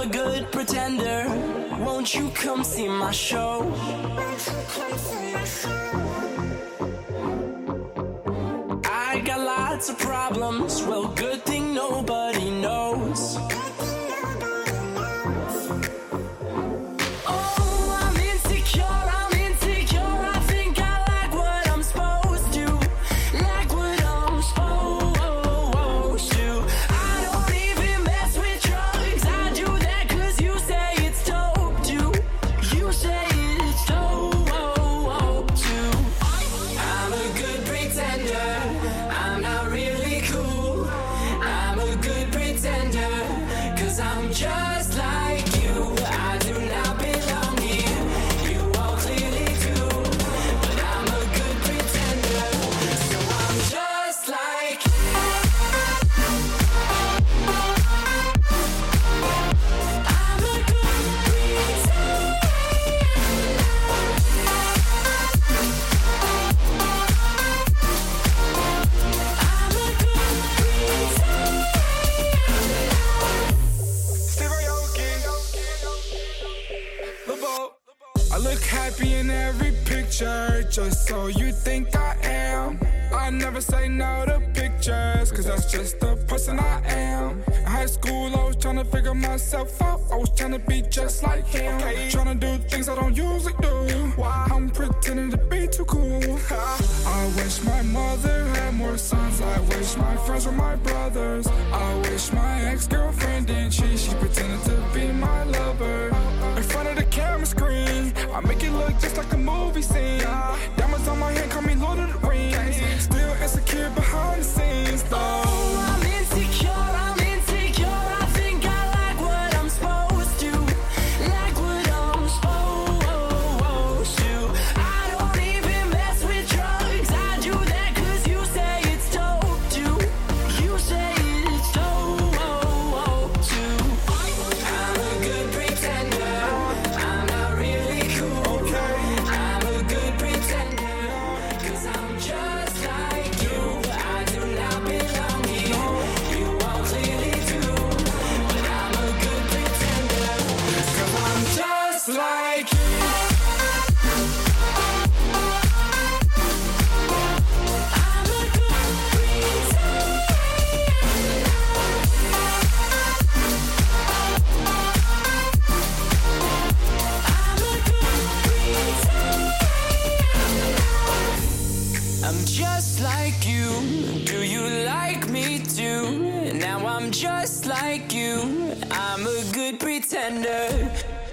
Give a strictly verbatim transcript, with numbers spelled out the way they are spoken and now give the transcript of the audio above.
a good pretender. Won't you come see my show? I got lots of problems. Well, good thing nobody knows. Just so you think I am. I never say no to pictures, cause that's just the person I am. In high school, I was trying to figure myself out. I was trying to be just like him. Trying to do things I don't usually do. I'm pretending to be too cool. I wish my mother had more sons. I wish my friends were my brothers. I wish my ex-girlfriend didn't cheat. She pretended to be my lover. In front of the camera screen, I make it look just like a movie scene. Diamonds on my hand, call me Lord of the Rings. Still insecure behind the scenes, though. I'm insecure, I'm insecure. I think I like what I'm supposed to. Like what I'm supposed to. I don't even mess with drugs. I do that cause you say it's dope too. You say it's dope too. I'm a good pretender. I'm not really cool. Okay. I'm a good pretender. Cause I'm just like you. I do not belong here. You all clearly do. But I'm a good pretender. Cause I'm just like you. I'm a good pretender. I'm a good pretender. I'm just like you. Do you like me too? Now I'm just like you. I'm a good pretender.